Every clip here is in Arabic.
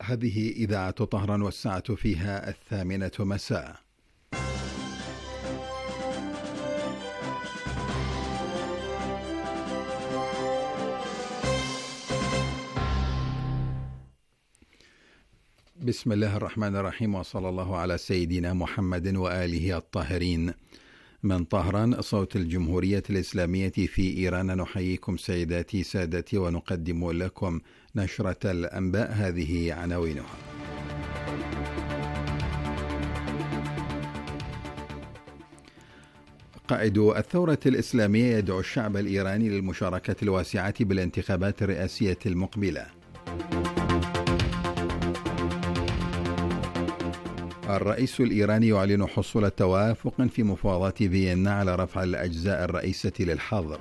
هذه إذاعة طهران والساعة فيها 8:00 مساء. بسم الله الرحمن الرحيم، وصلى الله على سيدنا محمد وآله الطاهرين. من طهران صوت الجمهورية الإسلامية في إيران، نحييكم سيداتي سادتي ونقدم لكم نشرة الأنباء. هذه عناوينها: قائد الثورة الإسلامية يدعو الشعب الإيراني للمشاركة الواسعة بالانتخابات الرئاسية المقبلة. الرئيس الإيراني يعلن حصول توافق في مفاوضات فيينا على رفع الأجزاء الرئيسة للحظر.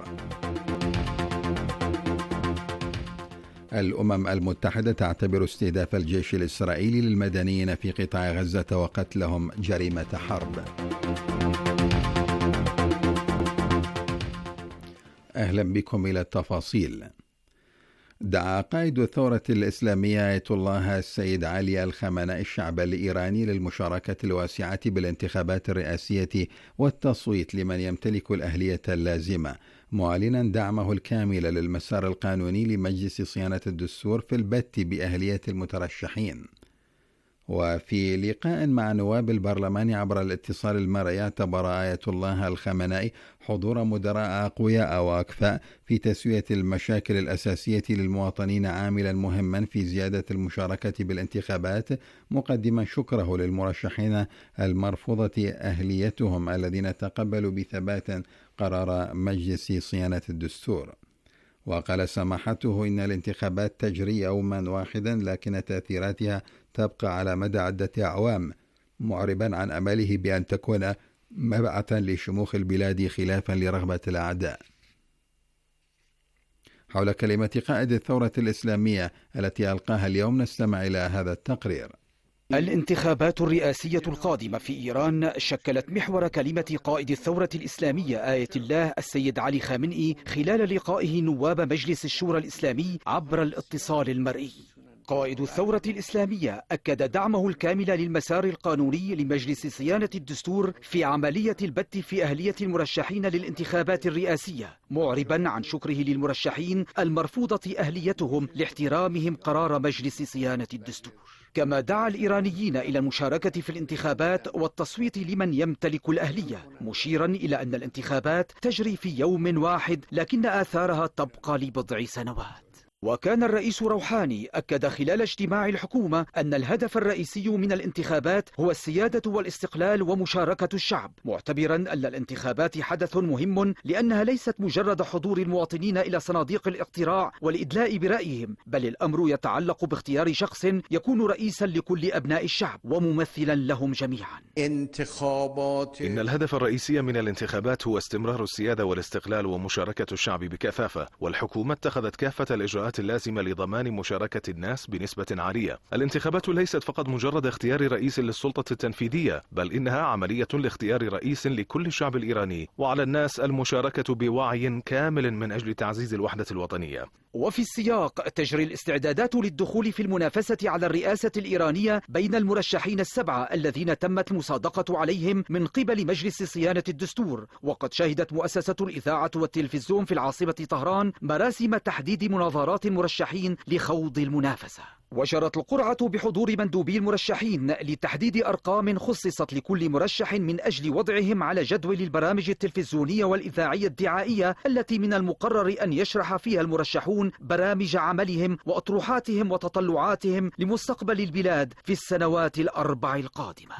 الأمم المتحدة تعتبر استهداف الجيش الإسرائيلي للمدنيين في قطاع غزة وقتلهم جريمة حرب. أهلا بكم إلى التفاصيل. دعا قائد الثورة الإسلامية آية الله السيد علي الخامنئي الشعب الإيراني للمشاركة الواسعة بالانتخابات الرئاسية والتصويت لمن يمتلك الأهلية اللازمة، معلنا دعمه الكامل للمسار القانوني لمجلس صيانة الدستور في البت بأهلية المترشحين. وفي لقاء مع نواب البرلمان عبر الاتصال المرئي، اعتبر آية الله الخامنئي حضور مدراء أقوياء وأكفاء في تسوية المشاكل الأساسية للمواطنين عاملا مهما في زيادة المشاركة بالانتخابات، مقدما شكره للمرشحين المرفوضة أهليتهم الذين تقبلوا بثبات قرار مجلس صيانة الدستور. وقال سماحته إن الانتخابات تجري يوما واحدا، لكن تأثيراتها تبقى على مدى عدة أعوام، معربا عن أمله بأن تكون مبعثا لشموخ البلاد خلافا لرغبة الأعداء. حول كلمة قائد الثورة الإسلامية التي ألقاها اليوم، نستمع إلى هذا التقرير. الانتخابات الرئاسية القادمة في إيران شكلت محور كلمة قائد الثورة الإسلامية آية الله السيد علي خامنئي خلال لقائه نواب مجلس الشورى الإسلامي عبر الاتصال المرئي. قائد الثورة الإسلامية أكد دعمه الكامل للمسار القانوني لمجلس صيانة الدستور في عملية البت في أهلية المرشحين للانتخابات الرئاسية، معربا عن شكره للمرشحين المرفوضة أهليتهم لاحترامهم قرار مجلس صيانة الدستور. كما دعا الإيرانيين إلى المشاركة في الانتخابات والتصويت لمن يمتلك الأهلية، مشيرا إلى أن الانتخابات تجري في يوم واحد لكن آثارها تبقى لبضع سنوات. وكان الرئيس روحاني أكد خلال اجتماع الحكومة أن الهدف الرئيسي من الانتخابات هو السيادة والاستقلال ومشاركة الشعب، معتبرا أن الانتخابات حدث مهم لأنها ليست مجرد حضور المواطنين إلى صناديق الاقتراع والإدلاء برأيهم، بل الأمر يتعلق باختيار شخص يكون رئيسا لكل أبناء الشعب وممثلا لهم جميعا. إن الهدف الرئيسي من الانتخابات هو استمرار السيادة والاستقلال ومشاركة الشعب بكثافة، والحكومة اتخذت كافة الإجراءات اللازمة لضمان مشاركة الناس بنسبة عالية. الانتخابات ليست فقط مجرد اختيار رئيس للسلطة التنفيذية، بل إنها عملية لاختيار رئيس لكل الشعب الإيراني، وعلى الناس المشاركة بوعي كامل من أجل تعزيز الوحدة الوطنية. وفي السياق تجري الاستعدادات للدخول في المنافسة على الرئاسة الإيرانية بين المرشحين السبعة الذين تمت المصادقة عليهم من قبل مجلس صيانة الدستور. وقد شهدت مؤسسة الإذاعة والتلفزيون في العاصمة طهران مراسم تحديد مناظرات المرشحين لخوض المنافسة. وجرت القرعة بحضور مندوبي المرشحين لتحديد أرقام خصصت لكل مرشح من أجل وضعهم على جدول البرامج التلفزيونية والإذاعية الدعائية التي من المقرر أن يشرح فيها المرشحون برامج عملهم وأطروحاتهم وتطلعاتهم لمستقبل البلاد في السنوات الأربع القادمة.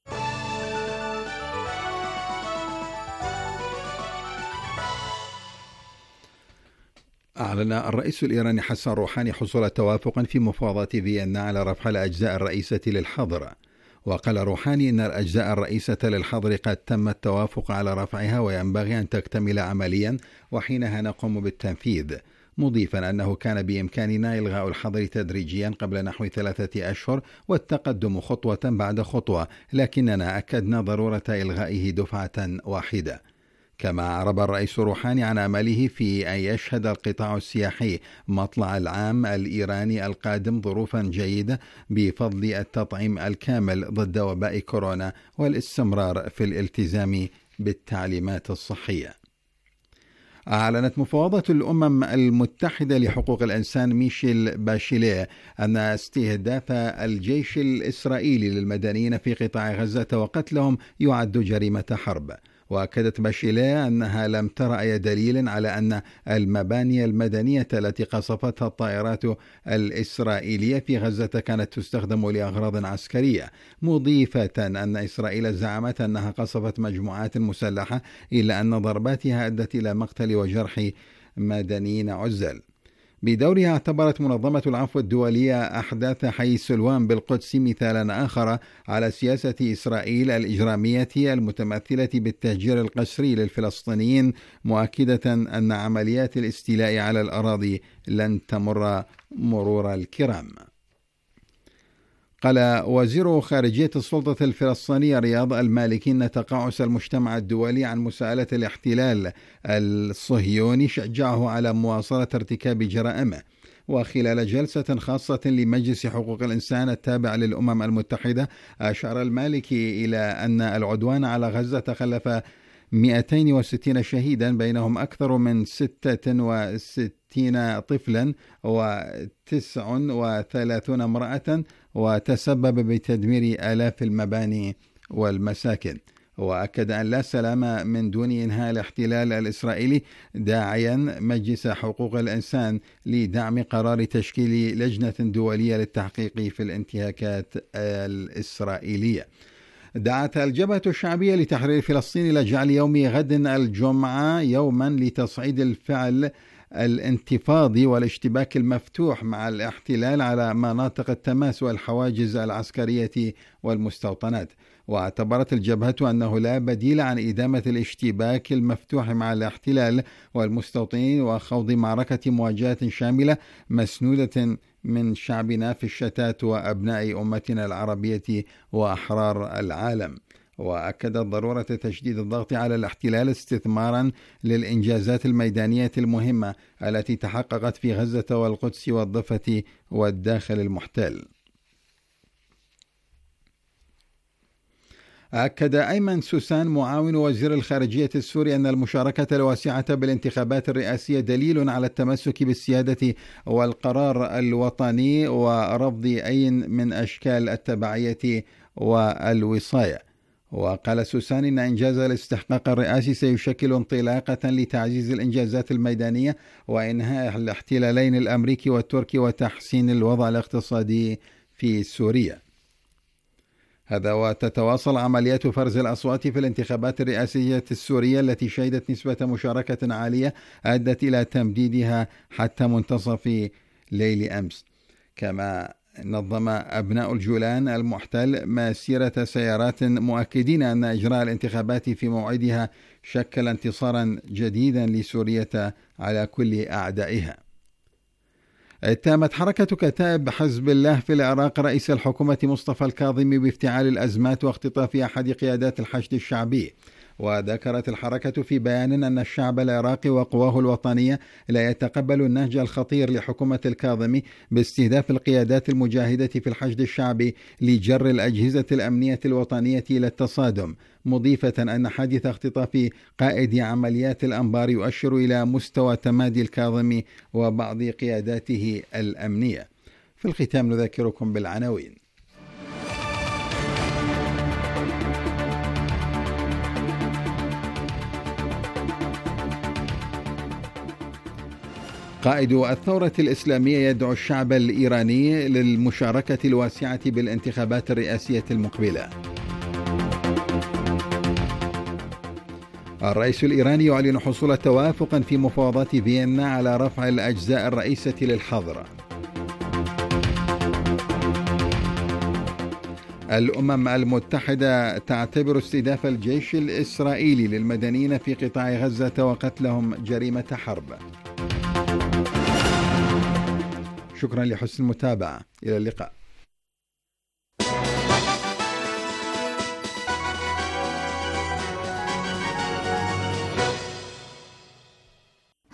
أعلن الرئيس الإيراني حسن روحاني حصول توافق في مفاوضات فيينا على رفع الأجزاء الرئيسة للحظر. وقال روحاني إن الأجزاء الرئيسة للحظر قد تم التوافق على رفعها وينبغي أن تكتمل عمليا وحينها نقوم بالتنفيذ، مضيفا أنه كان بإمكاننا إلغاء الحظر تدريجيا قبل نحو 3 أشهر والتقدم خطوة بعد خطوة، لكننا أكدنا ضرورة إلغائه دفعة واحدة. كما أعرب الرئيس روحاني عن أمله في أن يشهد القطاع السياحي مطلع العام الإيراني القادم ظروفا جيدة بفضل التطعيم الكامل ضد وباء كورونا والاستمرار في الالتزام بالتعليمات الصحية. أعلنت مفوضة الأمم المتحدة لحقوق الإنسان ميشيل باشيليه أن استهداف الجيش الإسرائيلي للمدنيين في قطاع غزة وقتلهم يعد جريمة حرب. وأكدت باشيليه أنها لم ترى أي دليل على أن المباني المدنية التي قصفتها الطائرات الإسرائيلية في غزة كانت تستخدم لأغراض عسكرية، مضيفة أن إسرائيل زعمت أنها قصفت مجموعات مسلحة، إلا أن ضرباتها أدت إلى مقتل وجرح مدنيين عزل. بدورها اعتبرت منظمة العفو الدولية أحداث حي سلوان بالقدس مثالا آخر على سياسة إسرائيل الإجرامية المتمثلة بالتهجير القسري للفلسطينيين، مؤكدة أن عمليات الاستيلاء على الأراضي لن تمر مرور الكرام. قال وزير خارجية السلطة الفلسطينية رياض المالكي أن تقاعس المجتمع الدولي عن مساءلة الاحتلال الصهيوني شجعه على مواصلة ارتكاب جرائمه. وخلال جلسة خاصة لمجلس حقوق الإنسان التابع للأمم المتحدة، أشار المالكي إلى أن العدوان على غزة خلف 260 شهيدا، بينهم أكثر من 66 طفلا و39 امرأة، وتسبب بتدمير آلاف المباني والمساكن. وأكد أن لا سلام من دون إنهاء الاحتلال الإسرائيلي، داعيا مجلس حقوق الإنسان لدعم قرار تشكيل لجنة دولية للتحقيق في الانتهاكات الإسرائيلية. دعت الجبهة الشعبية لتحرير فلسطين إلى جعل يوم غد الجمعة يوما لتصعيد الفعل الانتفاضي والاشتباك المفتوح مع الاحتلال على مناطق التماس والحواجز العسكرية والمستوطنات. واعتبرت الجبهة أنه لا بديل عن إدامة الاشتباك المفتوح مع الاحتلال والمستوطنين وخوض معركة مواجهة شاملة مسنودة من شعبنا في الشتات وأبناء أمتنا العربية وأحرار العالم. وأكدت ضرورة تشديد الضغط على الاحتلال استثمارا للإنجازات الميدانية المهمة التي تحققت في غزة والقدس والضفة والداخل المحتل. أكد أيمن سوسان معاون وزير الخارجية السوري أن المشاركة الواسعة بالانتخابات الرئاسية دليل على التمسك بالسيادة والقرار الوطني ورفض أي من أشكال التبعية والوصاية. وقال سوسان إن إنجاز الاستحقاق الرئاسي سيشكل انطلاقة لتعزيز الإنجازات الميدانية وإنهاء الاحتلالين الأمريكي والتركي وتحسين الوضع الاقتصادي في سوريا. هذا وتتواصل عمليات فرز الأصوات في الانتخابات الرئاسية السورية التي شهدت نسبة مشاركة عالية أدت إلى تمديدها حتى منتصف ليل أمس. كما نظم أبناء الجولان المحتل مسيرة سيارات مؤكدين أن إجراء الانتخابات في موعدها شكل انتصارا جديدا لسوريا على كل أعدائها. اتهمت حركة كتائب حزب الله في العراق رئيس الحكومة مصطفى الكاظمي بافتعال الأزمات واختطاف أحد قيادات الحشد الشعبي. وذكرت الحركة في بيان أن الشعب العراقي وقواه الوطنية لا يتقبل النهج الخطير لحكومة الكاظمي باستهداف القيادات المجاهدة في الحشد الشعبي لجر الأجهزة الأمنية الوطنية إلى التصادم، مضيفة أن حادث اختطاف قائد عمليات الأنبار يؤشر إلى مستوى تمادي الكاظمي وبعض قياداته الأمنية. في الختام نذكركم بالعناوين. قائد الثورة الإسلامية يدعو الشعب الإيراني للمشاركة الواسعة بالانتخابات الرئاسية المقبلة. الرئيس الإيراني يعلن حصول توافق في مفاوضات فيينا على رفع الأجزاء الرئيسة للحظر. الأمم المتحدة تعتبر استهداف الجيش الإسرائيلي للمدنيين في قطاع غزة وقتلهم جريمة حرب. شكرا لحسن المتابعة، إلى اللقاء.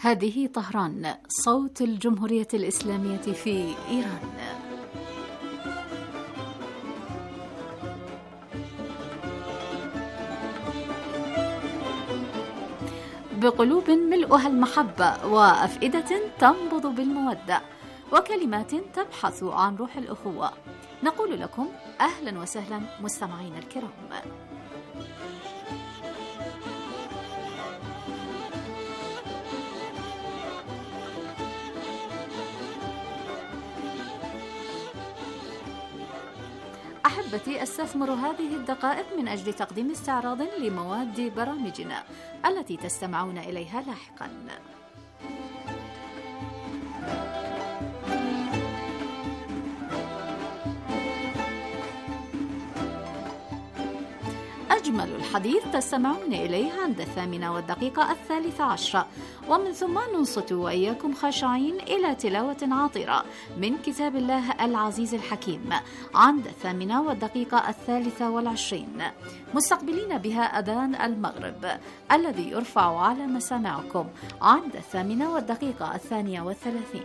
هذه طهران، صوت الجمهورية الإسلامية في إيران. بقلوب ملؤها المحبة وأفئدة تنبض بالمودة وكلمات تبحث عن روح الأخوة، نقول لكم أهلا وسهلا مستمعين الكرام. أحبتي، أستثمر هذه الدقائق من أجل تقديم استعراض لمواد برامجنا التي تستمعون إليها لاحقا. أجمل الحديث تستمعون إليه عند 8:13، ومن ثم ننصت وإياكم خاشعين إلى تلاوة عاطرة من كتاب الله العزيز الحكيم عند 8:23، مستقبلين بها أذان المغرب الذي يرفع على مسامعكم عند 8:32.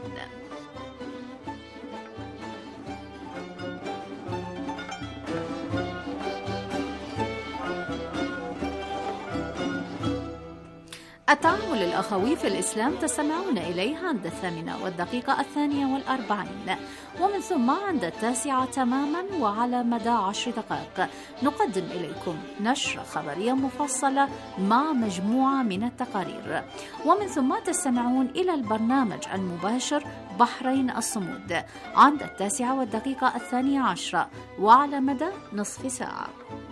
التعامل الأخوي في الإسلام تستمعون إليه عند 8:42، ومن ثم عند 9 تماما وعلى مدى 10 دقائق نقدم إليكم نشرة خبرية مفصلة مع مجموعة من التقارير، ومن ثم تستمعون إلى البرنامج المباشر بحرين الصمود عند 9:12 وعلى مدى نصف ساعة.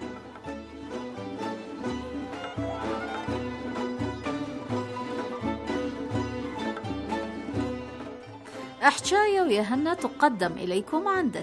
إحشاية ويهنا تقدم إليكم عند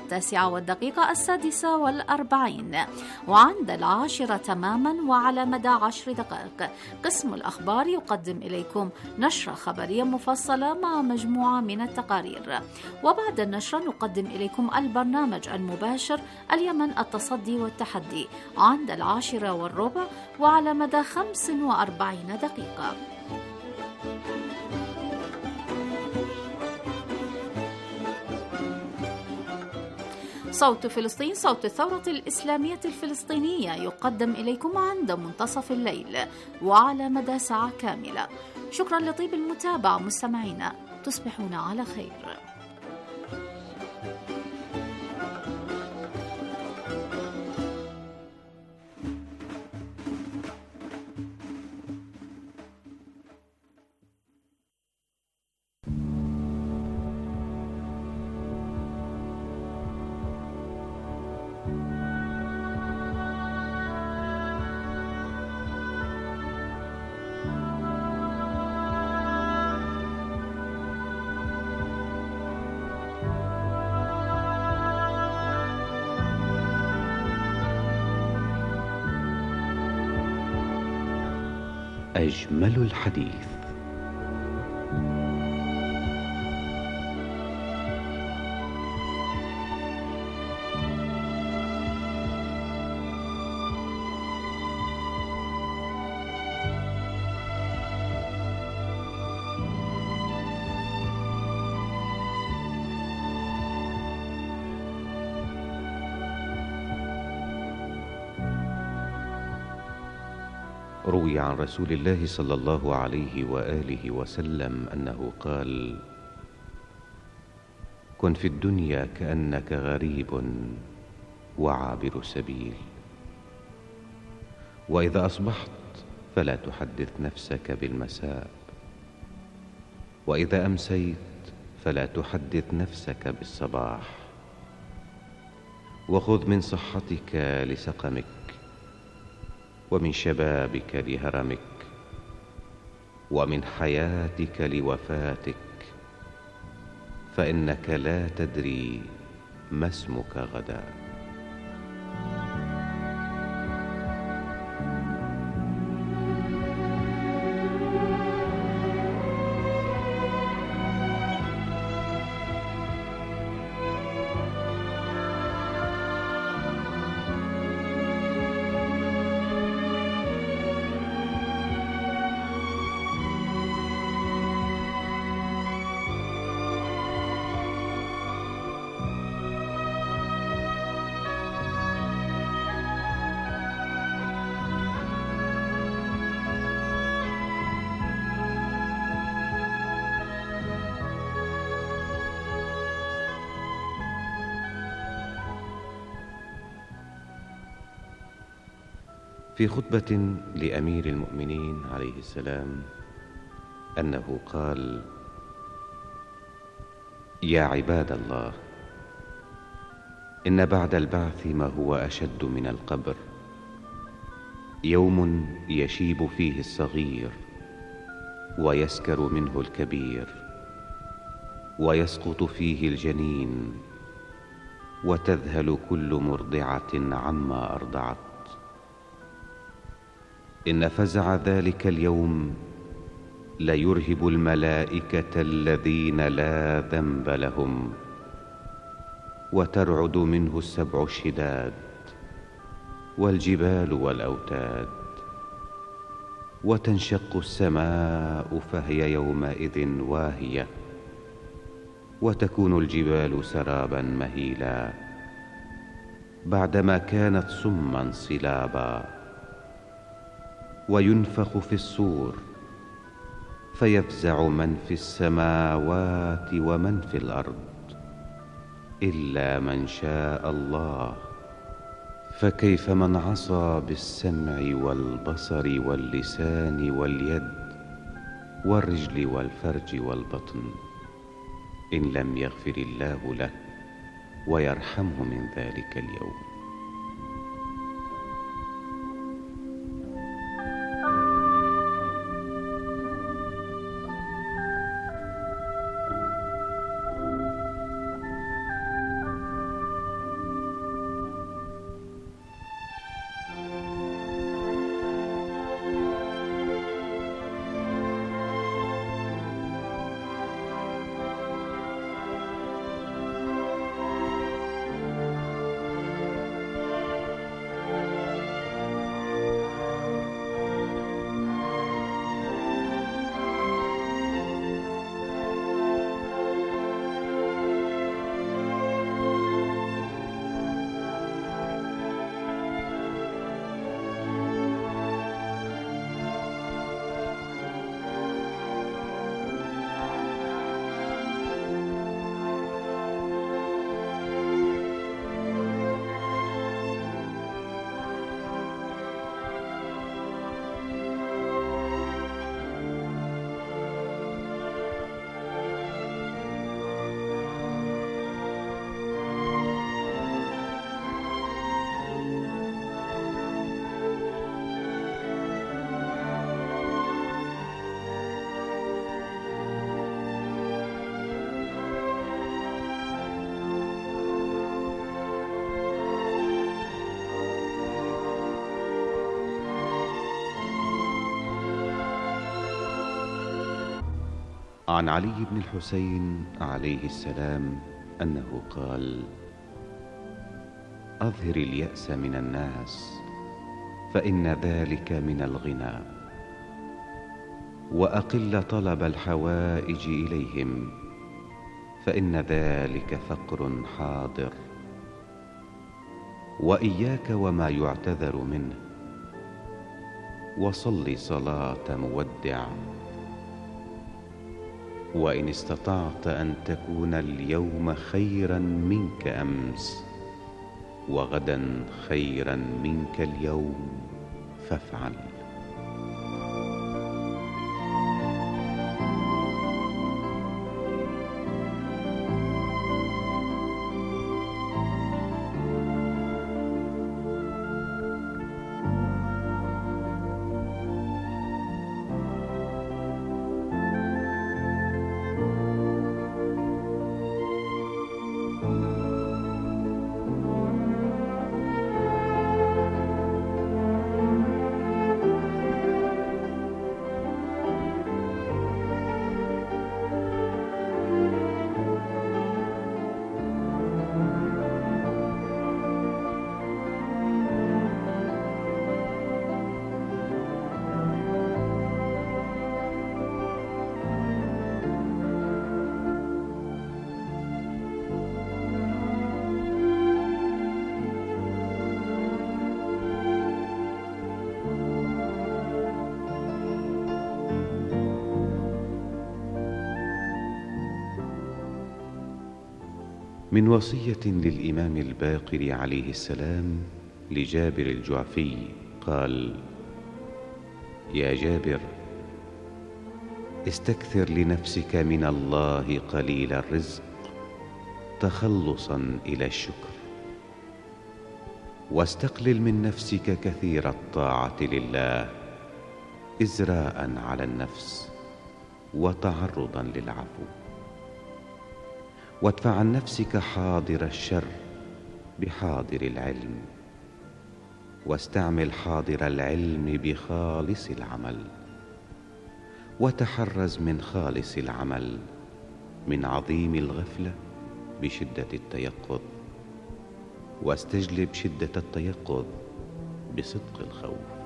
9:46 وعند 10 تماما وعلى مدى 10 دقائق قسم الأخبار يقدم إليكم نشرة خبرية مفصلة مع مجموعة من التقارير، وبعد النشرة نقدم إليكم البرنامج المباشر اليمن التصدي والتحدي عند 10:15 وعلى مدى 45 دقيقة. صوت فلسطين، صوت الثورة الإسلامية الفلسطينية يقدم إليكم عند منتصف الليل وعلى مدى ساعة كاملة. شكرا لطيب المتابعة مستمعينا، تصبحون على خير. أجمل الحديث. روي عن رسول الله صلى الله عليه وآله وسلم أنه قال: كن في الدنيا كأنك غريب وعابر سبيل، وإذا أصبحت فلا تحدث نفسك بالمساء، وإذا أمسيت فلا تحدث نفسك بالصباح، وخذ من صحتك لسقمك ومن شبابك لهرمك ومن حياتك لوفاتك، فإنك لا تدري ما اسمك غدا. في خطبة لأمير المؤمنين عليه السلام أنه قال: يا عباد الله، إن بعد البعث ما هو أشد من القبر، يوم يشيب فيه الصغير ويسكر منه الكبير، ويسقط فيه الجنين، وتذهل كل مرضعة عما أرضعت. إن فزع ذلك اليوم ليرهب الملائكة الذين لا ذنب لهم، وترعد منه السبع الشداد والجبال والأوتاد، وتنشق السماء فهي يومئذ واهية، وتكون الجبال سرابا مهيلا بعدما كانت صما صلابا، وينفخ في الصور فيفزع من في السماوات ومن في الأرض إلا من شاء الله. فكيف من عصى بالسمع والبصر واللسان واليد والرجل والفرج والبطن، إن لم يغفر الله له ويرحمه من ذلك اليوم. عن علي بن الحسين عليه السلام أنه قال: أظهر اليأس من الناس فإن ذلك من الغنى، وأقل طلب الحوائج إليهم فإن ذلك فقر حاضر، وإياك وما يعتذر منه، وصل صلاة مودع، وإن استطعت أن تكون اليوم خيرا منك أمس وغدا خيرا منك اليوم فافعل. من وصية للإمام الباقر عليه السلام لجابر الجعفي قال: يا جابر، استكثر لنفسك من الله قليل الرزق تخلصا إلى الشكر، واستقلل من نفسك كثير الطاعة لله إزراء على النفس وتعرضا للعفو، وادفع عن نفسك حاضر الشر بحاضر العلم، واستعمل حاضر العلم بخالص العمل، وتحرز من خالص العمل من عظيم الغفلة بشدة التيقظ، واستجلب شدة التيقظ بصدق الخوف.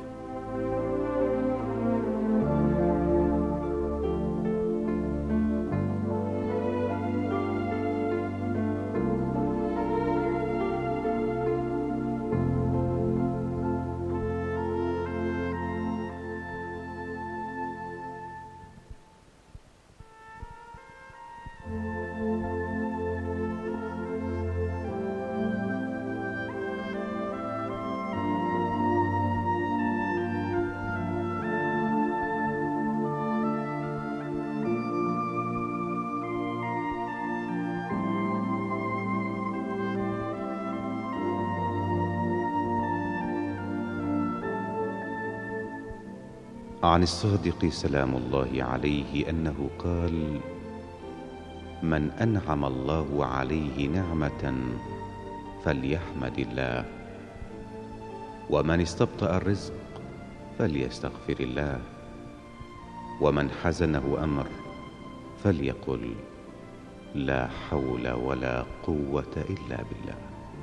عن الصادق سلام الله عليه أنه قال: من أنعم الله عليه نعمة فليحمد الله، ومن استبطأ الرزق فليستغفر الله، ومن حزنه أمر فليقل: لا حول ولا قوة إلا بالله.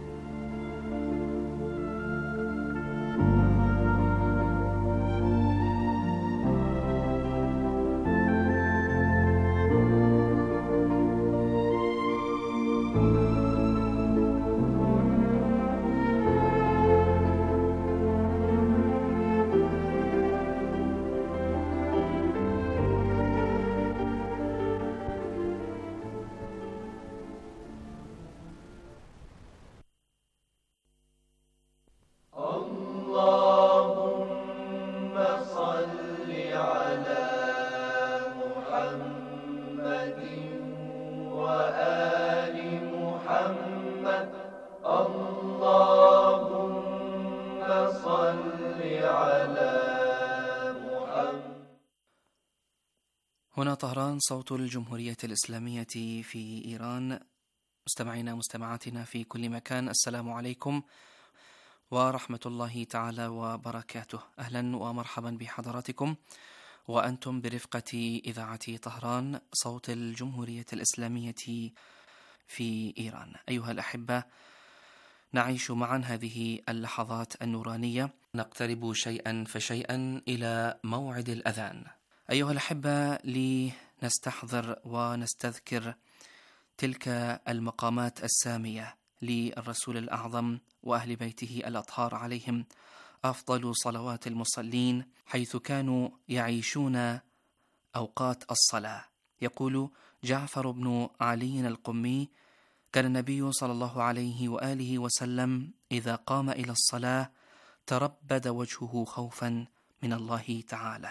هنا طهران، صوت الجمهورية الإسلامية في إيران. مستمعينا مستمعاتنا في كل مكان، السلام عليكم ورحمة الله تعالى وبركاته. أهلا ومرحبا بحضراتكم وأنتم برفقة إذاعة طهران، صوت الجمهورية الإسلامية في إيران. أيها الأحبة، نعيش معا هذه اللحظات النورانية، نقترب شيئا فشيئا إلى موعد الأذان. أيها الأحبة، لنستحضر ونستذكر تلك المقامات السامية للرسول الأعظم وأهل بيته الأطهار عليهم أفضل صلوات المصلين، حيث كانوا يعيشون أوقات الصلاة. يقول جعفر بن علي القمي: كان النبي صلى الله عليه وآله وسلم إذا قام إلى الصلاة تربد وجهه خوفا من الله تعالى.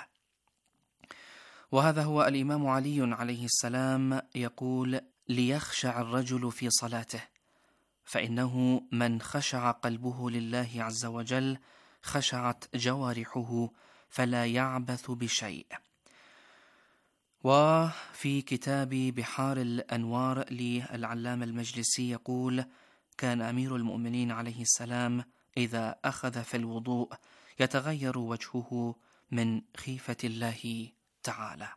وهذا هو الإمام علي عليه السلام يقول: ليخشع الرجل في صلاته، فإنه من خشع قلبه لله عز وجل خشعت جوارحه فلا يعبث بشيء. وفي كتاب بحار الأنوار للعلامة المجلسي يقول: كان أمير المؤمنين عليه السلام إذا أخذ في الوضوء يتغير وجهه من خيفة الله تعالى.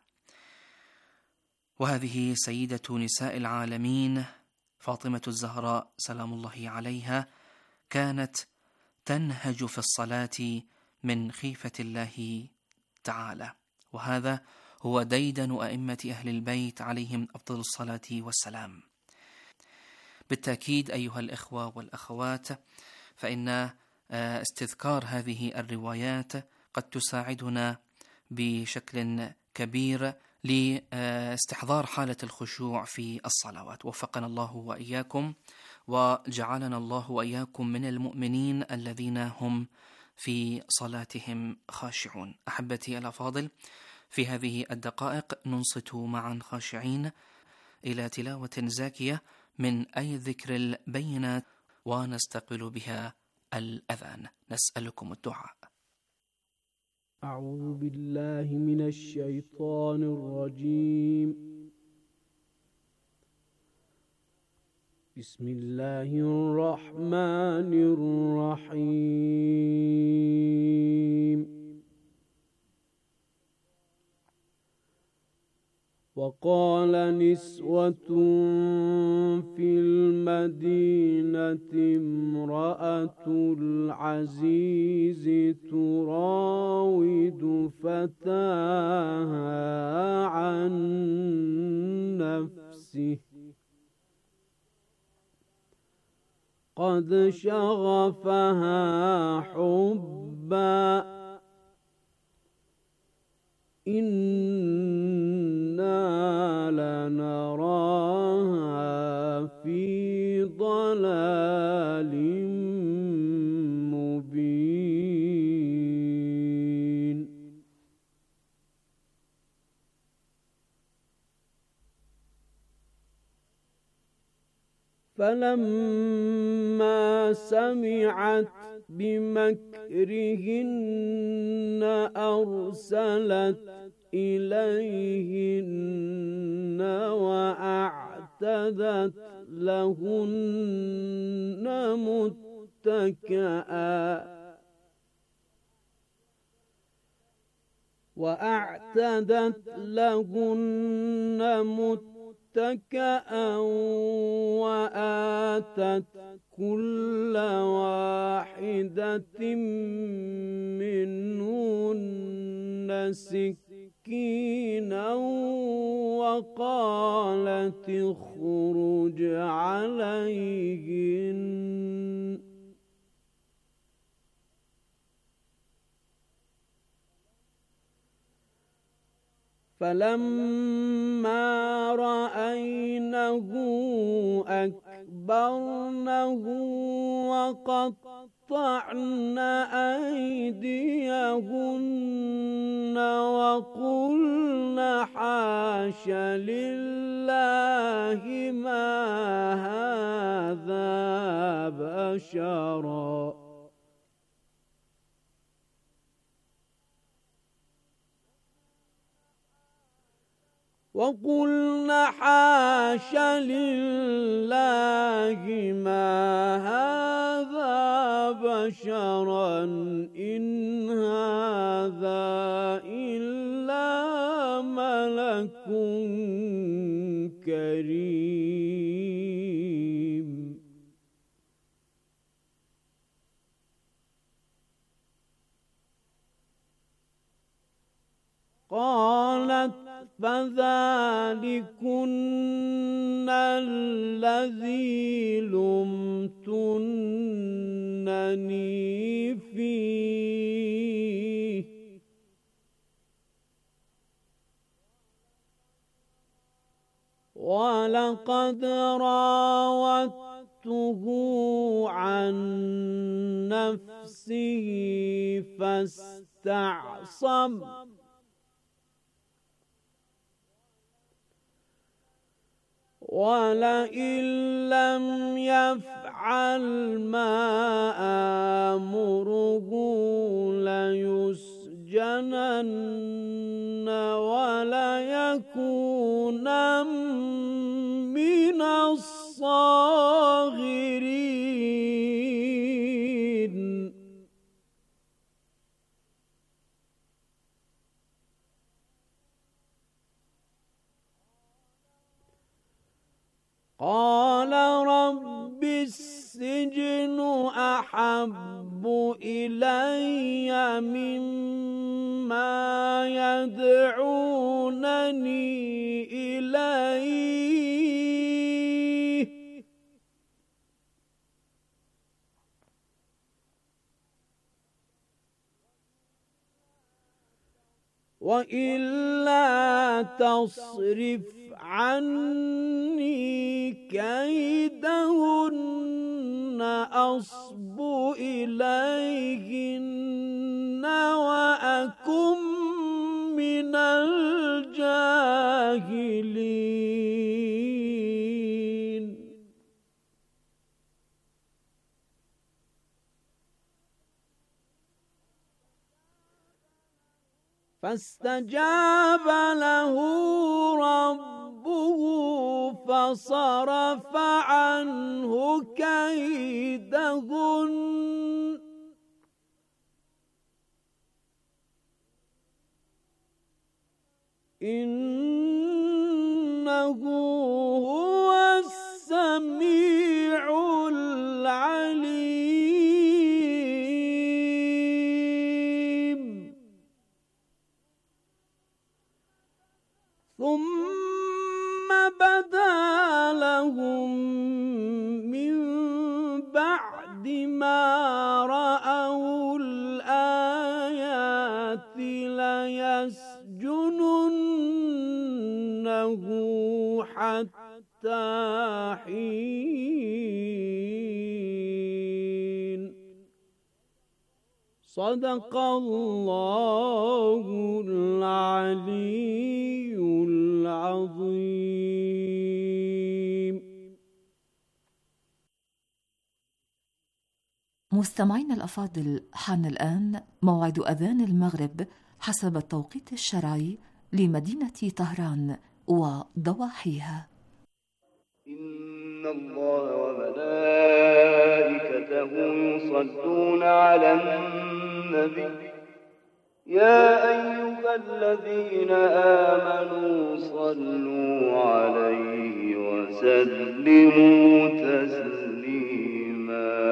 وهذه سيدة نساء العالمين فاطمة الزهراء سلام الله عليها كانت تنهج في الصلاة من خيفة الله تعالى، وهذا هو ديدن أئمة أهل البيت عليهم أفضل الصلاة والسلام. بالتأكيد أيها الإخوة والأخوات، فإن استذكار هذه الروايات قد تساعدنا بشكل كبير لاستحضار حالة الخشوع في الصلوات. وفقنا الله وإياكم، وجعلنا الله وإياكم من المؤمنين الذين هم في صلاتهم خاشعون. أحبتي الأفاضل، في هذه الدقائق ننصت معا خاشعين إلى تلاوة زاكية من أي ذكر البينات ونستقبل بها الأذان. نسألكم الدعاء. أعوذ بالله من الشيطان الرجيم. بسم الله الرحمن الرحيم. وقال نسوة في المدينة امرأة العزيز تراود فتاها عن نفسه قد شغفها حبا إنا لنراها في ضلال مبين. فلما سمعت بمكرهن أرسلت إليهن وأعتدت لهن متكئا وآتت كل واحدة منهن سكينا وقالت اخرج عليهن. فلما رأينه أكبرنه وقطعن أيديهن وقلن حاش لله ما هذا بشرا بشرا إن هذا إلا ملك كريم. قالت فذلكن الذي لمتنني فيه ولقد راودته عن نفسه فاستعصم ولئن لم يفعل ما آمره ليسجنن وليكونن من الصاغرين. قال رب السجن أحب إلي مما يدعونني إليه وإلا تصرف عني كيدهن أصب إليهن فاستجاب له ربه فصرف عنه كيدهن إنه هو السميع العليم. ثم بدا لهم من بعد ما رأوا الآيات ليسجننه حتى حين. صدق الله العلي العظيم. مستمعين الأفاضل، حان الآن موعد أذان المغرب حسب التوقيت الشرعي لمدينة طهران وضواحيها. إن الله وملائكته يصلون على النبي يا أيها الذين آمنوا صلوا عليه وسلموا تسليما.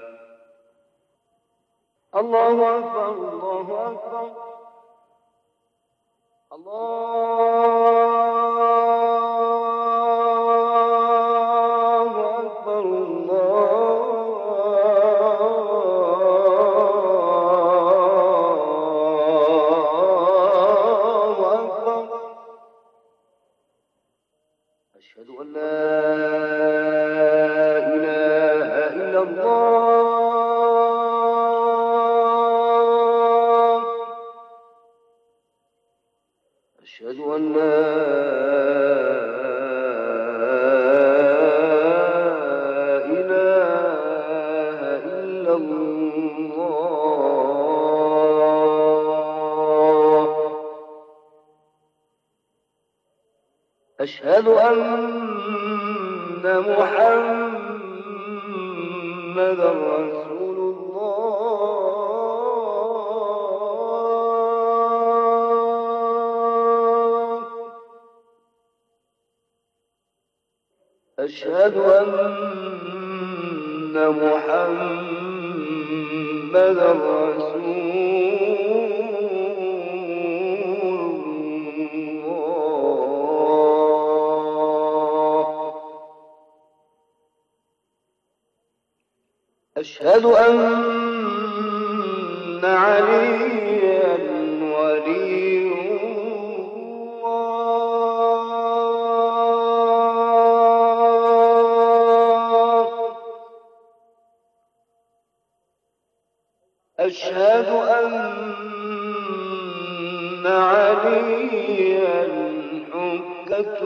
الله أكبر الله أكبر الله أكبر الله أكبر. أشهد أن لا إله إلا الله. أشهد أن لا إله إلا الله. أشهد أن محمدا رسول الله. أشهد أن محمدا رسول الله. أشهد أن عليا ولي الله. أشهد أن عليا حجة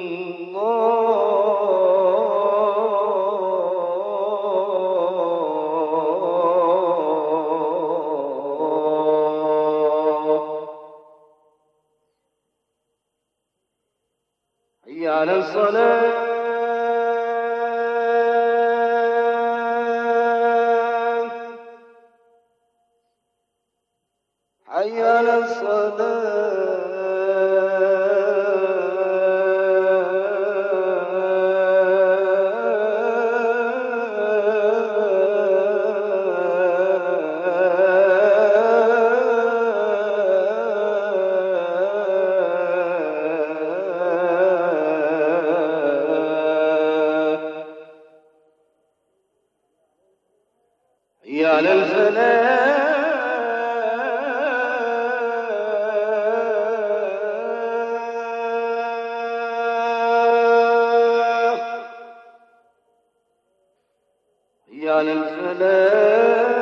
الله. حي على الصلاة. حي على الصلاة. حي على الفلاح. حي على الفلاح.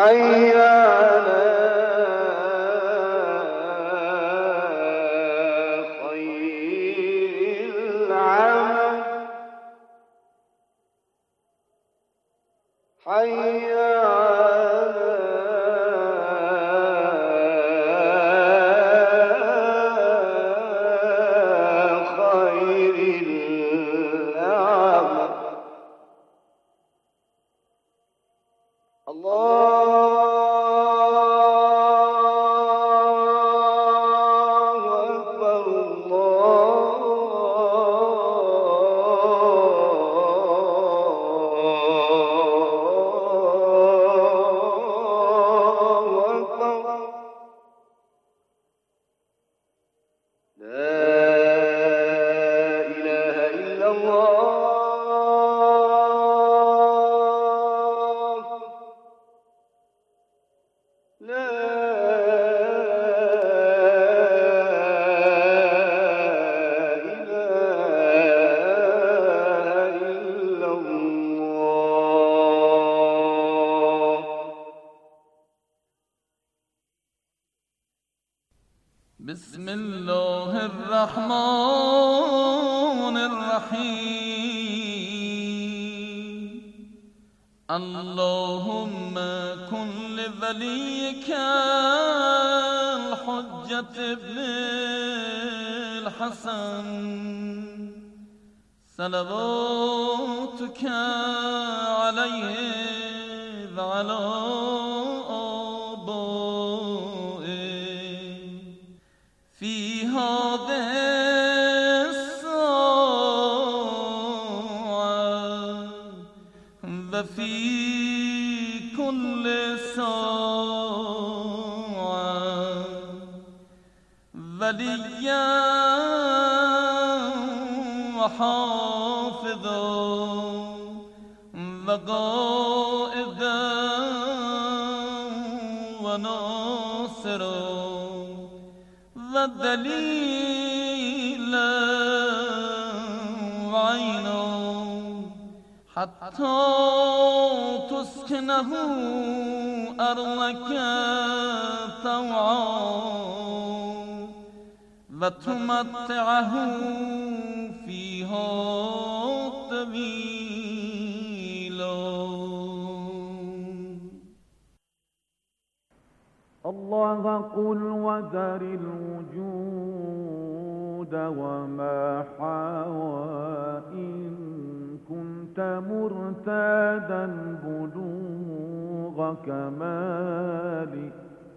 حي على خير العمل حي على خير العمل الله أكبر الله أكبر لا إله إلا الله لا إله إلا الله. بسم الله الرحمن الرحيم. اللهم كن لوليك الحجة ابن الحسن صلواتك عليه وعلى آبائه في هذه الساعة وفي كل ساعة وليا وحافظا وقائدا وناصرا ودليلا وعينا حتى تسكنه أرضك طوعا وتمتعه فيها طويلا. الله قل وذر الوجود وما حوى إن كنت مرتادا بلوغ كمالي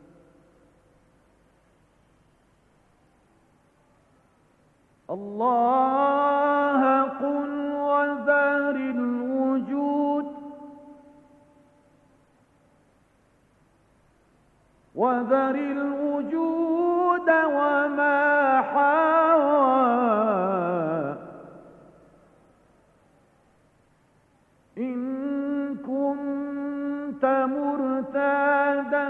الله قل وذر الوجود وذر الوجود وما حوى إن كنت مرتادا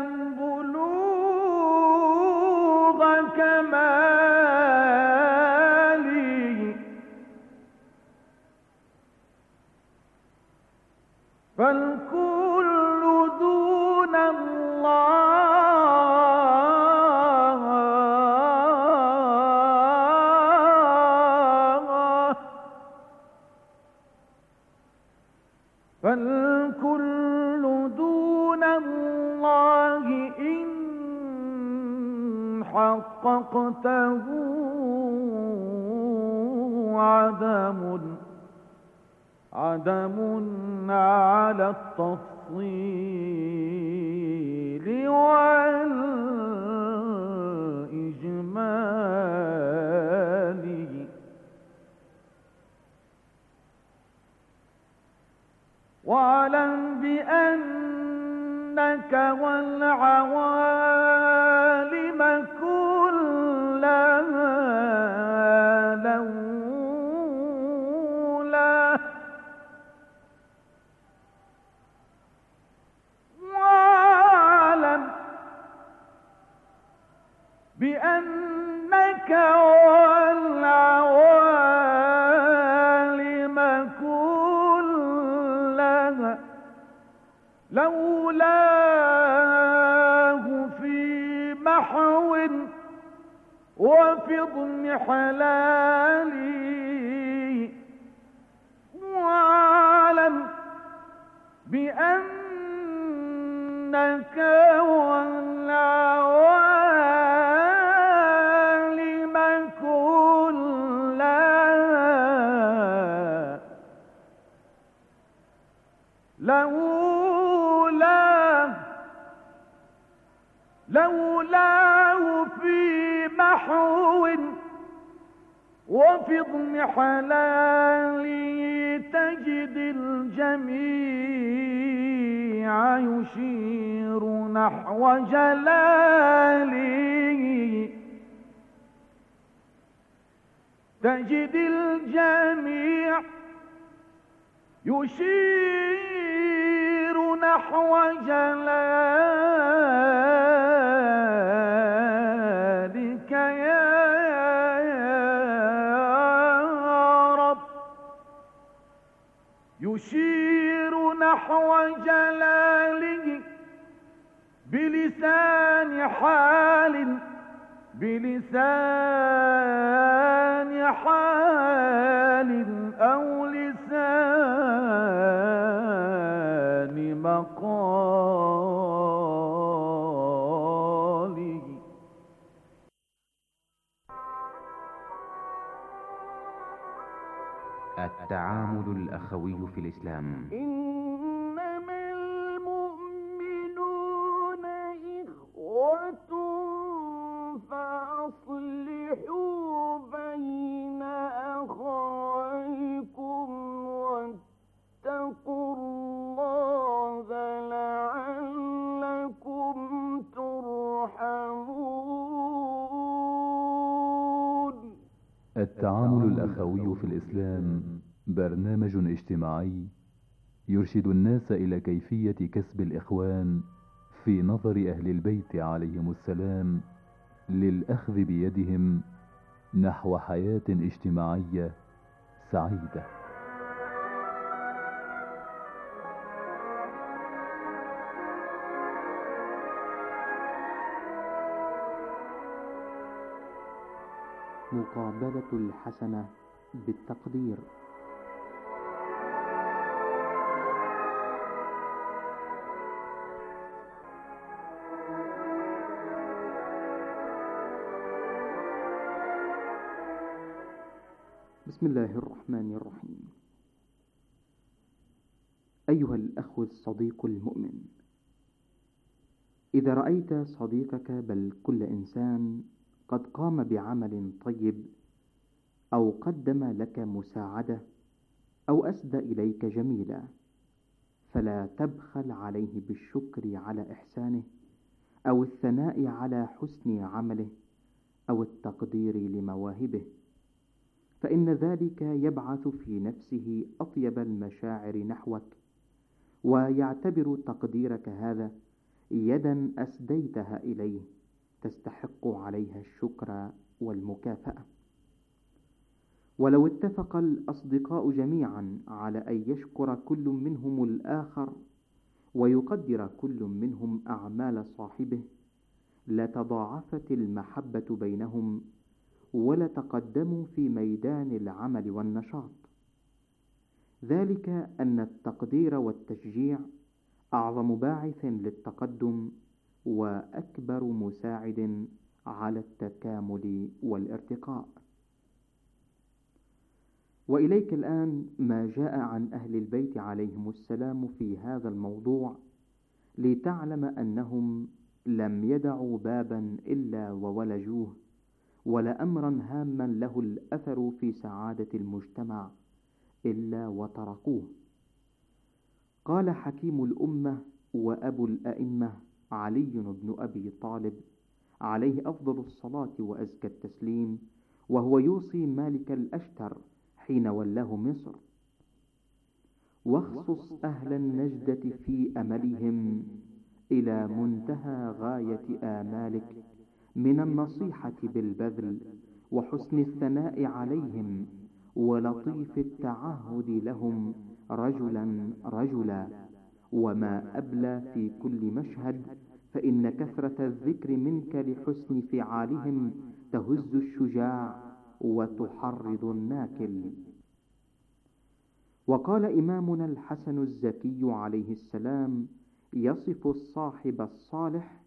بلوغ كمالي فالكل دون الله فالكل دون الله إن حققته عدم على التفصيل والإجمال واعلم بأنك والعوالم كلها لولا واعلم بأنك والعوالم كلها لولا وفضل حلالي، واعلم بأنك والعوالم كلها لولاه في محو وفضل حلالي تجد الجميع يشير نحو جلالي، تجد الجميع يشير نحو جلالك يا رب، يشير نحو جلاله بلسان حال، بلسان حال أو لسان مقاله. التعامل الأخوي في الإسلام. إنما المؤمنون إخوة فأصلحوا بين أخويكم واتقوا الله لعلكم ترحمون. التعامل الأخوي في الإسلام برنامج اجتماعي يرشد الناس إلى كيفية كسب الإخوان في نظر أهل البيت عليهم السلام للأخذ بيدهم نحو حياة اجتماعية سعيدة. مقابلة الحسنة بالتقدير. بسم الله الرحمن الرحيم. أيها الأخ الصديق المؤمن، إذا رأيت صديقك بل كل إنسان قد قام بعمل طيب أو قدم لك مساعدة أو أسدى إليك جميلا، فلا تبخل عليه بالشكر على إحسانه أو الثناء على حسن عمله أو التقدير لمواهبه، فإن ذلك يبعث في نفسه أطيب المشاعر نحوك، ويعتبر تقديرك هذا يدا أسديتها إليه تستحق عليها الشكر والمكافأة. ولو اتفق الأصدقاء جميعا على أن يشكر كل منهم الآخر ويقدر كل منهم أعمال صاحبه، لتضاعفت المحبة بينهم ولتقدموا في ميدان العمل والنشاط. ذلك أن التقدير والتشجيع أعظم باعث للتقدم وأكبر مساعد على التكامل والارتقاء. وإليك الآن ما جاء عن أهل البيت عليهم السلام في هذا الموضوع، لتعلم أنهم لم يدعوا بابا إلا وولجوه، ولا أمرا هاما له الأثر في سعادة المجتمع إلا وطرقوه. قال حكيم الأمة وأبو الأئمة علي بن أبي طالب عليه أفضل الصلاة وأزكى التسليم، وهو يوصي مالك الأشتر حين ولاه مصر: واخصص أهل النجدة في أملهم إلى منتهى غاية آمالك من النصيحة بالبذل وحسن الثناء عليهم ولطيف التعهد لهم رجلا رجلا، وما أبلى في كل مشهد، فإن كثرة الذكر منك لحسن فعالهم تهز الشجاع وتحرض الناكل. وقال إمامنا الحسن الزكي عليه السلام يصف الصاحب الصالح: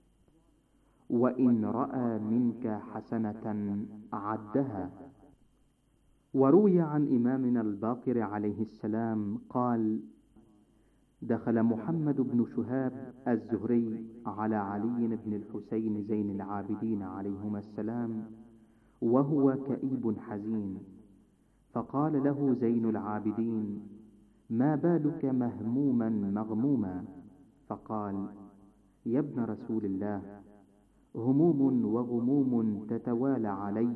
وإن رأى منك حسنة عدها. وروي عن إمامنا الباقر عليه السلام قال: دخل محمد بن شهاب الزهري على علي بن الحسين زين العابدين عليهما السلام وهو كئيب حزين، فقال له زين العابدين: ما بالك مهموما مغموما؟ فقال: يا ابن رسول الله، هموم وغموم تتوالى علي،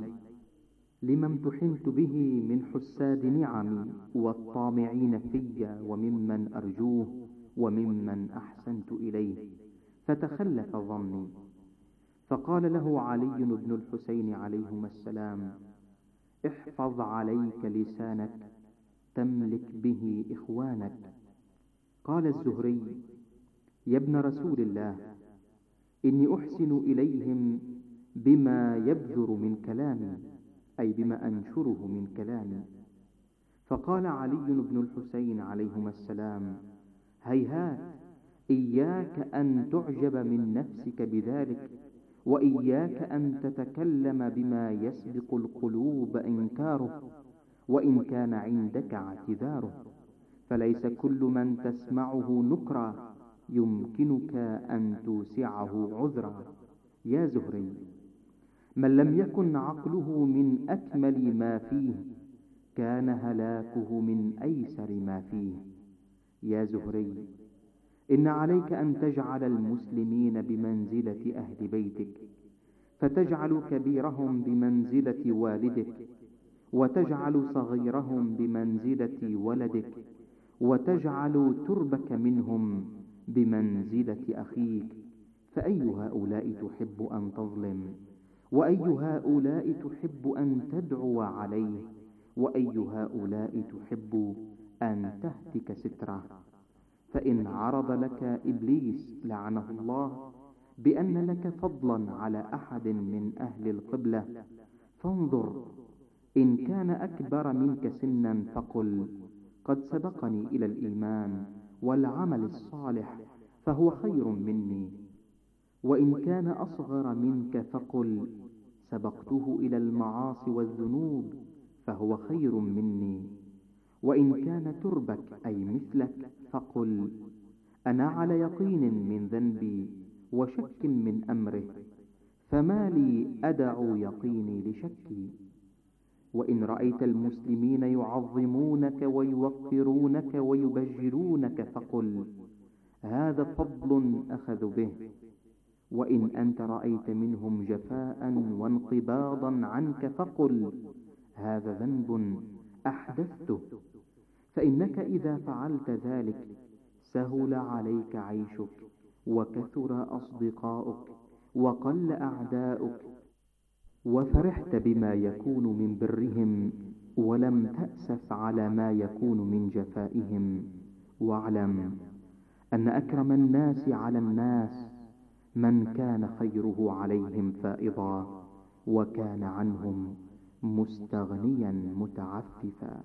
لما امتحنت به من حساد نعمي والطامعين في وممن أرجوه وممن أحسنت إليه، فتخلف ظني. فقال له علي بن الحسين عليهما السلام: احفظ عليك لسانك تملك به إخوانك. قال الزهري: يا ابن رسول الله، إني أحسن إليهم بما يبذر من كلامي، أي بما أنشره من كلامي. فقال علي بن الحسين عليهما السلام: هيهات، إياك أن تعجب من نفسك بذلك، وإياك أن تتكلم بما يسبق القلوب إنكاره، وإن كان عندك اعتذاره، فليس كل من تسمعه نكرا يمكنك أن توسعه عذرا. يا زهري، من لم يكن عقله من أكمل ما فيه كان هلاكه من أيسر ما فيه. يا زهري، إن عليك أن تجعل المسلمين بمنزلة أهل بيتك، فتجعل كبيرهم بمنزلة والدك، وتجعل صغيرهم بمنزلة ولدك، وتجعل تربك منهم بمنزلة أخيك. فأي هؤلاء تحب أن تظلم؟ وأي هؤلاء تحب أن تدعو عليه؟ وأي هؤلاء تحب أن تهتك ستره؟ فإن عرض لك إبليس لعنه الله بأن لك فضلا على أحد من أهل القبلة، فانظر، إن كان أكبر منك سنا فقل: قد سبقني إلى الإيمان والعمل الصالح فهو خير مني. وإن كان أصغر منك فقل: سبقته إلى المعاصي والذنوب فهو خير مني. وإن كان تربك أي مثلك فقل: أنا على يقين من ذنبي وشك من أمره، فما لي أدع يقيني لشكي. وإن رأيت المسلمين يعظمونك ويوقرونك ويبجلونك فقل: هذا فضل أخذ به. وإن أنت رأيت منهم جفاء وانقباضا عنك فقل: هذا ذنب أحدثته. فإنك إذا فعلت ذلك سهل عليك عيشك، وكثر أصدقاؤك، وقل أعداؤك، وفرحت بما يكون من برهم، ولم تأسف على ما يكون من جفائهم. واعلم أن أكرم الناس على الناس من كان خيره عليهم فائضا، وكان عنهم مستغنيا متعففا.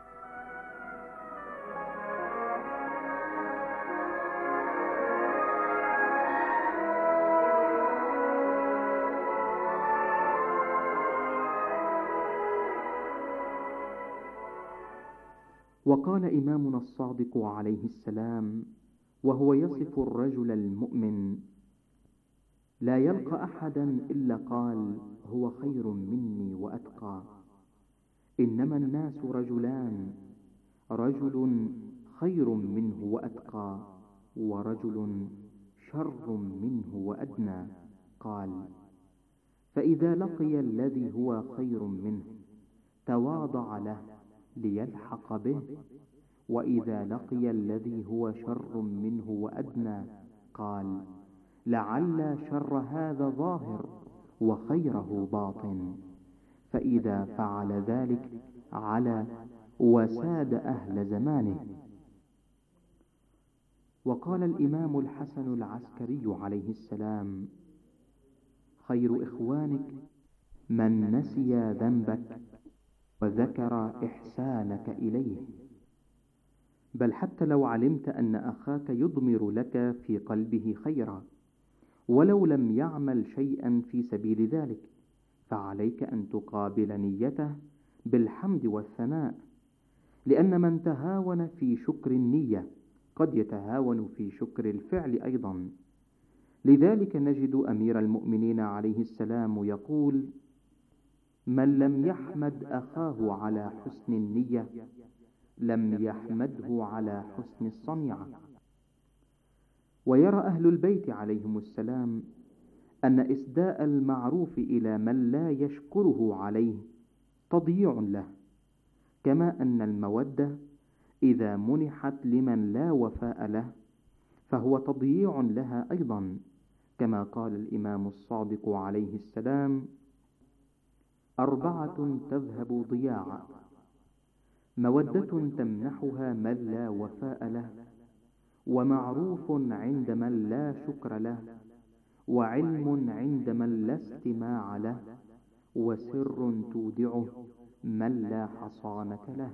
وقال إمامنا الصادق عليه السلام وهو يصف الرجل المؤمن: لا يلقى أحدا إلا قال: هو خير مني وأتقى. إنما الناس رجلان: رجل خير منه وأتقى، ورجل شر منه وأدنى. قال: فإذا لقي الذي هو خير منه تواضع له ليلحق به، وإذا لقي الذي هو شر منه وأدنى قال: لعل شر هذا ظاهر وخيره باطن. فإذا فعل ذلك علا وساد أهل زمانه. وقال الإمام الحسن العسكري عليه السلام: خير إخوانك من نسي ذنبك وذكر إحسانك إليه. بل حتى لو علمت أن أخاك يضمر لك في قلبه خيرا ولو لم يعمل شيئا في سبيل ذلك، فعليك أن تقابل نيته بالحمد والثناء، لأن من تهاون في شكر النية قد يتهاون في شكر الفعل أيضا. لذلك نجد أمير المؤمنين عليه السلام يقول: من لم يحمد أخاه على حسن النية لم يحمده على حسن الصنيعة. ويرى أهل البيت عليهم السلام أن إسداء المعروف إلى من لا يشكره عليه تضييع له، كما أن المودة إذا منحت لمن لا وفاء له فهو تضييع لها أيضا، كما قال الإمام الصادق عليه السلام: 4 تذهب ضياعا: مودة تمنحها من لا وفاء له، ومعروف عند من لا شكر له، وعلم عند من لا استماع له، وسر تودعه من لا حصانة له.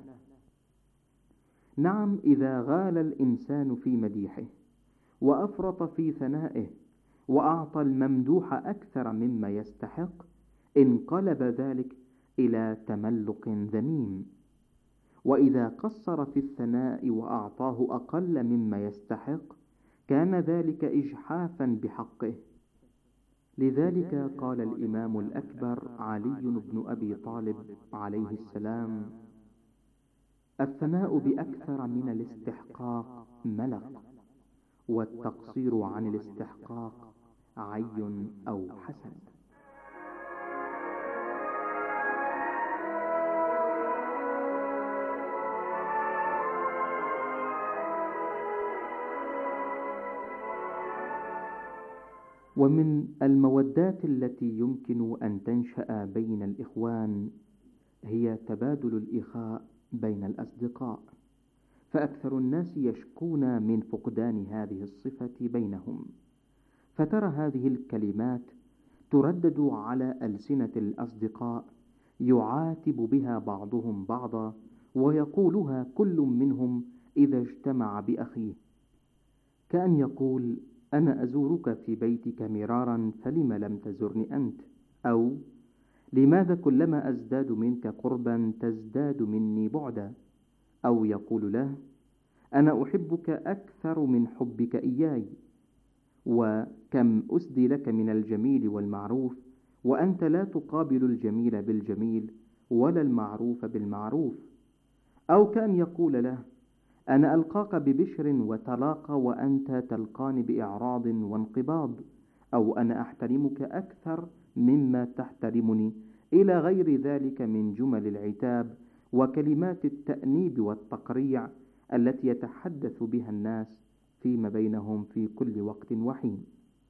نعم، إذا غال الإنسان في مديحه وأفرط في ثنائه وأعطى الممدوح أكثر مما يستحق، انقلب ذلك إلى تملق ذميم. وإذا قصر في الثناء وأعطاه أقل مما يستحق كان ذلك إجحافا بحقه. لذلك قال الإمام الأكبر علي بن أبي طالب عليه السلام: الثناء بأكثر من الاستحقاق ملق، والتقصير عن الاستحقاق عي أو حسن. ومن المودات التي يمكن أن تنشأ بين الإخوان هي تبادل الإخاء بين الأصدقاء، فأكثر الناس يشكون من فقدان هذه الصفة بينهم، فترى هذه الكلمات تردد على ألسنة الأصدقاء يعاتب بها بعضهم بعضا، ويقولها كل منهم إذا اجتمع بأخيه، كأن يقول: أنا أزورك في بيتك مرارا فلم لم تزرني أنت؟ أو لماذا كلما أزداد منك قربا تزداد مني بعدا؟ أو يقول له: أنا أحبك أكثر من حبك إياي، وكم أسدي لك من الجميل والمعروف وأنت لا تقابل الجميل بالجميل ولا المعروف بالمعروف. أو كأن يقول له: أنا ألقاك ببشر وطلاقة وأنت تلقاني بإعراض وانقباض، أو أنا أحترمك أكثر مما تحترمني، إلى غير ذلك من جمل العتاب وكلمات التأنيب والتقريع التي يتحدث بها الناس فيما بينهم في كل وقت وحين.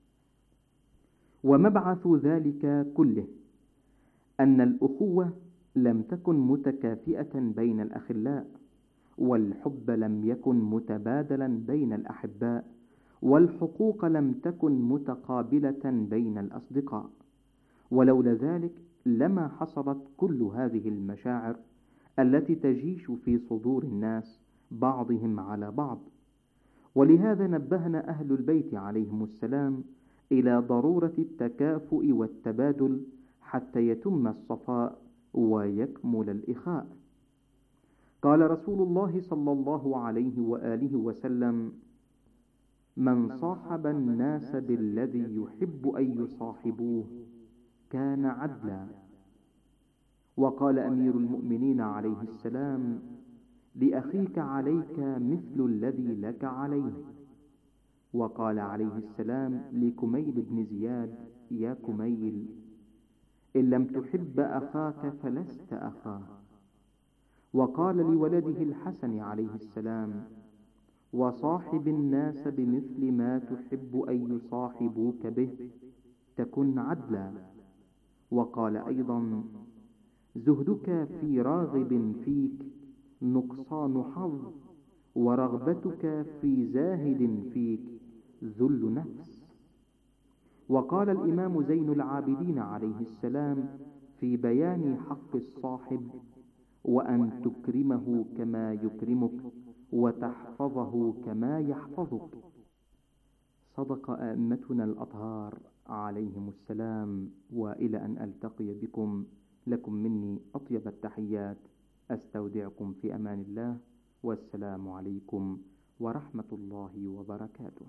ومبعث ذلك كله أن الأخوة لم تكن متكافئة بين الأخلاء، والحب لم يكن متبادلا بين الأحباء، والحقوق لم تكن متقابلة بين الأصدقاء. ولولا ذلك لما حصلت كل هذه المشاعر التي تجيش في صدور الناس بعضهم على بعض. ولهذا نبهنا أهل البيت عليهم السلام إلى ضرورة التكافؤ والتبادل حتى يتم الصفاء ويكمل الإخاء. قال رسول الله صلى الله عليه وآله وسلم: من صاحب الناس بالذي يحب أن يصاحبوه كان عدلا. وقال أمير المؤمنين عليه السلام: لأخيك عليك مثل الذي لك عليه. وقال عليه السلام لكميل بن زياد: يا كميل، إن لم تحب أخاك فلست أخاه. وقال لولده الحسن عليه السلام: وصاحب الناس بمثل ما تحب أن يصاحبوك به تكن عدلا. وقال أيضا: زهدك في راغب فيك نقصان حظ، ورغبتك في زاهد فيك ذل نفس. وقال الإمام زين العابدين عليه السلام في بيان حق الصاحب، وأن تكرمه كما يكرمك وتحفظه كما يحفظك. صدق أئمتنا الأطهار عليهم السلام. وإلى أن ألتقي بكم، لكم مني أطيب التحيات، أستودعكم في أمان الله، والسلام عليكم ورحمة الله وبركاته.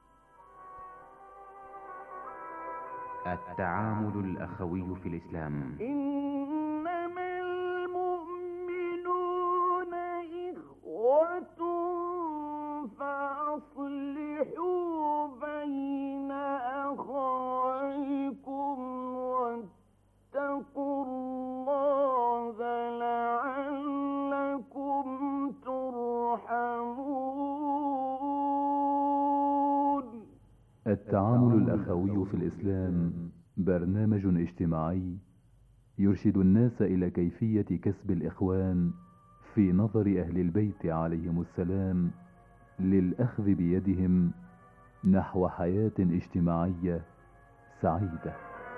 التعامل الأخوي في الإسلام. إنما المؤمنون إخوة فأصلحوا بين أخويكم واتقوا الله لعلكم ترحمون. التعامل الأخوي في الإسلام برنامج اجتماعي يرشد الناس إلى كيفية كسب الإخوان في نظر أهل البيت عليهم السلام، للأخذ بيدهم نحو حياة اجتماعية سعيدة.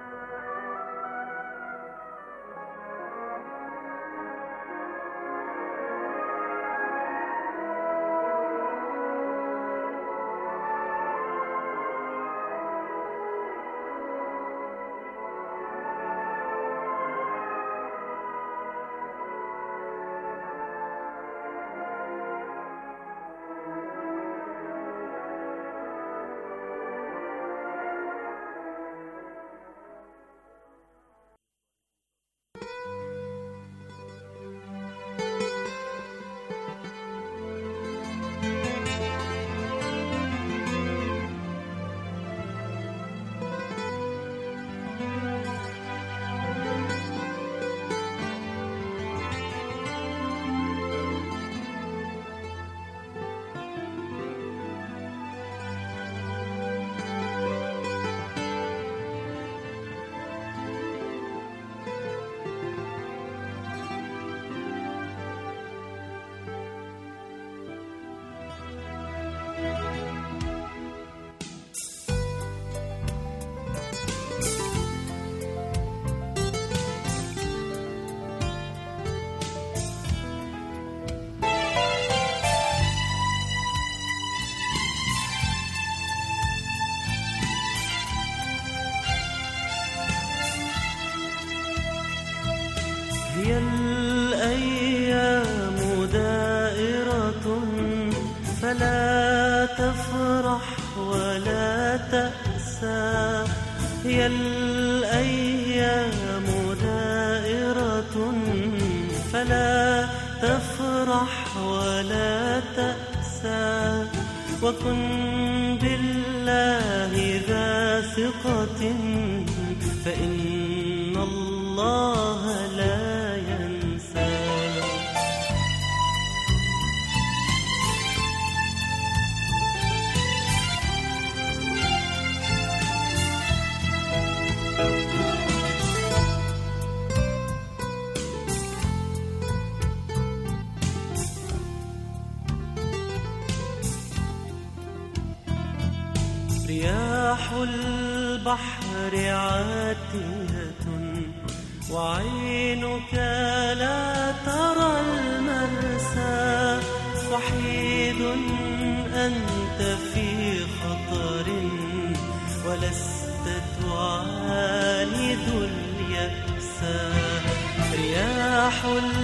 هي الأيام دائرة فلا تفرح ولا تأسى. هي الأيام دائرة فلا تفرح ولا تأسى. وكن بالله ذا ثقة فإن الله لا ينسى. رياح البحر عاتية وعينك لا ترى المرسى. وحيد أنت في خطر ولست تعاند اليأس. رياح